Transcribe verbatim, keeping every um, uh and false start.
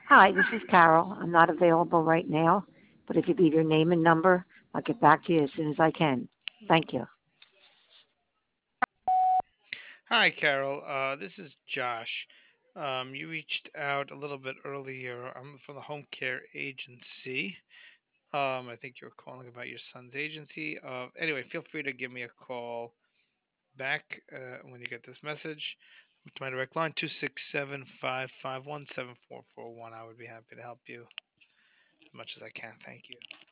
Hi, this is Carol. I'm not available right now, but if you leave your name and number, I'll get back to you as soon as I can. Thank you. Hi, Carol. Uh, this is Josh. Um, you reached out a little bit earlier. I'm from the home care agency. Um, I think you were calling about your son's agency. Uh, anyway, feel free to give me a call back uh, when you get this message. To my direct line, two six seven, five five one, seven four four one. I would be happy to help you as much as I can. Thank you.